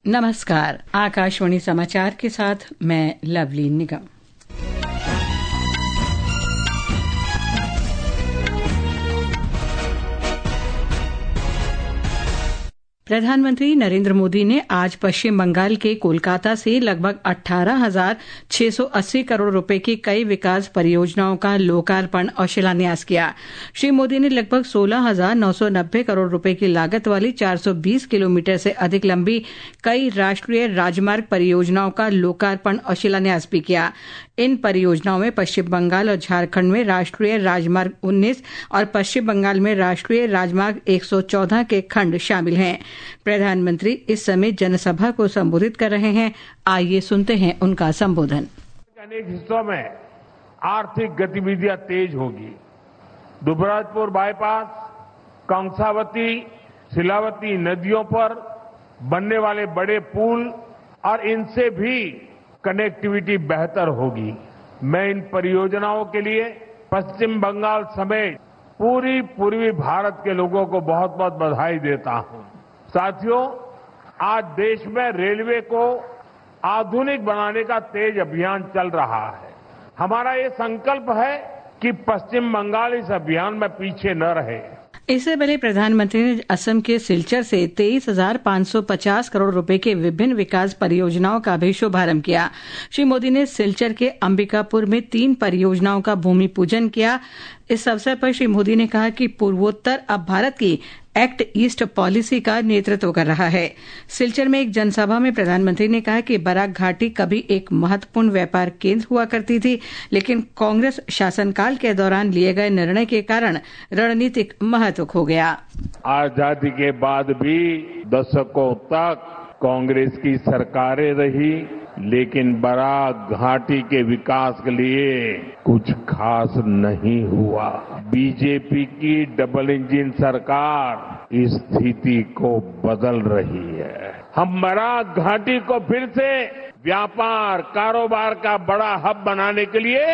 नमस्कार, आकाशवाणी समाचार के साथ मैं लवली निगम। प्रधानमंत्री नरेंद्र मोदी ने आज पश्चिम बंगाल के कोलकाता से लगभग 18,680 करोड़ रुपए की कई विकास परियोजनाओं का लोकार्पण और शिलान्यास किया। श्री मोदी ने लगभग 16,990 करोड़ रुपए की लागत वाली 420 किलोमीटर से अधिक लंबी कई राष्ट्रीय राजमार्ग परियोजनाओं का लोकार्पण और शिलान्यास भी किया। इन परियोजनाओं में पश्चिम बंगाल और झारखंड में राष्ट्रीय राजमार्ग 19 और पश्चिम बंगाल में राष्ट्रीय राजमार्ग 114 के खंड शामिल हैं। प्रधानमंत्री इस समय जनसभा को संबोधित कर रहे हैं। आइए सुनते हैं उनका संबोधन। अनेक हिस्सों में आर्थिक गतिविधियां तेज होगी। दुबराजपुर बाईपास, कंसावती, शिलावती नदियों पर बनने वाले बड़े पुल और इनसे भी कनेक्टिविटी बेहतर होगी। मैं इन परियोजनाओं के लिए पश्चिम बंगाल समेत पूरी पूर्वी भारत के लोगों को बहुत बहुत बधाई देता हूं। साथियों, आज देश में रेलवे को आधुनिक बनाने का तेज अभियान चल रहा है। हमारा ये संकल्प है कि पश्चिम बंगाल इस अभियान में पीछे न रहे। इससे पहले प्रधानमंत्री ने असम के सिलचर से 23,550 करोड़ रुपए के विभिन्न विकास परियोजनाओं का भी शुभारंभ किया। श्री मोदी ने सिलचर के अंबिकापुर में 3 परियोजनाओं का भूमि पूजन किया। इस अवसर पर श्री मोदी ने कहा कि पूर्वोत्तर अब भारत की एक्ट ईस्ट पॉलिसी का नेतृत्व कर रहा है। सिलचर में एक जनसभा में प्रधानमंत्री ने कहा कि बराक घाटी कभी एक महत्वपूर्ण व्यापार केंद्र हुआ करती थी, लेकिन कांग्रेस शासनकाल के दौरान लिए गए निर्णय के कारण रणनीतिक महत्व खो गया। आजादी के बाद भी दशकों तक कांग्रेस की सरकारें रही, लेकिन बराक घाटी के विकास के लिए कुछ खास नहीं हुआ। बीजेपी की डबल इंजन सरकार इस स्थिति को बदल रही है। हम बराक घाटी को फिर से व्यापार कारोबार का बड़ा हब बनाने के लिए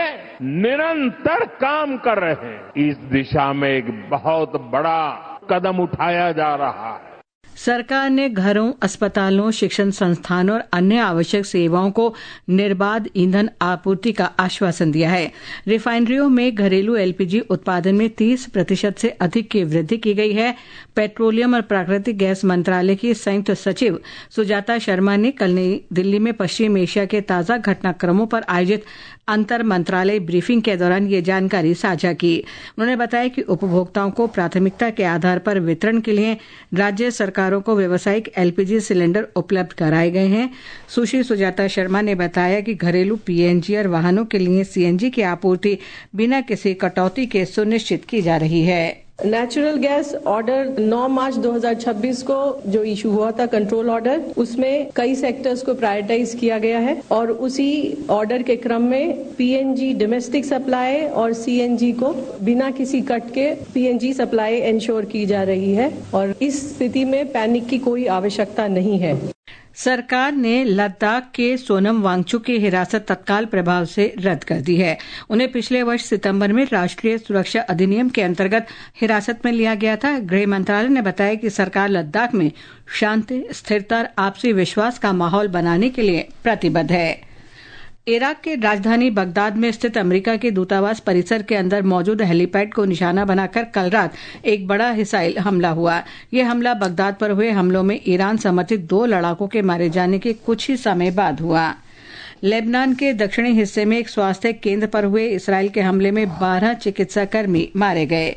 निरंतर काम कर रहे हैं। इस दिशा में एक बहुत बड़ा कदम उठाया जा रहा है। सरकार ने घरों, अस्पतालों, शिक्षण संस्थानों और अन्य आवश्यक सेवाओं को निर्बाध ईंधन आपूर्ति का आश्वासन दिया है। रिफाइनरियों में घरेलू एलपीजी उत्पादन में 30% से अधिक की वृद्धि की गई है। पेट्रोलियम और प्राकृतिक गैस मंत्रालय की संयुक्त सचिव सुजाता शर्मा ने कल नई दिल्ली में पश्चिम एशिया के ताजा घटनाक्रमों पर आयोजित अंतर मंत्रालय ब्रीफिंग के दौरान ये जानकारी साझा की। उन्होंने बताया कि उपभोक्ताओं को प्राथमिकता के आधार पर वितरण के लिए राज्य सरकारों को व्यावसायिक एलपीजी सिलेंडर उपलब्ध कराए गए हैं। सुश्री सुजाता शर्मा ने बताया कि घरेलू पीएनजी और वाहनों के लिए सीएनजी की आपूर्ति बिना किसी कटौती के सुनिश्चित की जा रही है। नेचुरल गैस ऑर्डर 9 मार्च 2026 को जो इशू हुआ था, कंट्रोल ऑर्डर, उसमें कई सेक्टर्स को प्रायोरिटाइज किया गया है और उसी ऑर्डर के क्रम में पीएनजी डोमेस्टिक सप्लाई और सीएनजी को बिना किसी कट के पीएनजी सप्लाई इंश्योर की जा रही है और इस स्थिति में पैनिक की कोई आवश्यकता नहीं है। सरकार ने लद्दाख के सोनम वांगचुक की हिरासत तत्काल प्रभाव से रद्द कर दी है। उन्हें पिछले वर्ष सितंबर में राष्ट्रीय सुरक्षा अधिनियम के अंतर्गत हिरासत में लिया गया था। गृह मंत्रालय ने बताया कि सरकार लद्दाख में शांति, स्थिरता और आपसी विश्वास का माहौल बनाने के लिए प्रतिबद्ध है। इराक के राजधानी बगदाद में स्थित अमेरिका के दूतावास परिसर के अंदर मौजूद हेलीपैड को निशाना बनाकर कल रात एक बड़ा मिसाइल हमला हुआ। यह हमला बगदाद पर हुए हमलों में ईरान समर्थित 2 लड़ाकों के मारे जाने के कुछ ही समय बाद हुआ। लेबनान के दक्षिणी हिस्से में एक स्वास्थ्य केंद्र पर हुए इसराइल के हमले में 12 चिकित्सा कर्मी मारे गए।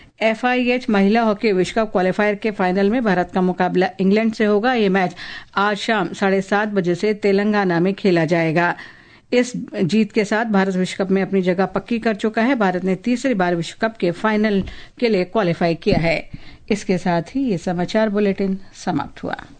FIH महिला हॉकी विश्व कप क्वालिफायर के फाइनल में भारत का मुकाबला इंग्लैंड से होगा। ये मैच आज शाम 7:30 बजे से तेलंगाना में खेला जाएगा। इस जीत के साथ भारत विश्व कप में अपनी जगह पक्की कर चुका है। भारत ने तीसरी बार विश्व कप के फाइनल के लिए क्वालिफाई किया है। इसके साथ ही ये समाचार बुलेटिन समाप्त हुआ।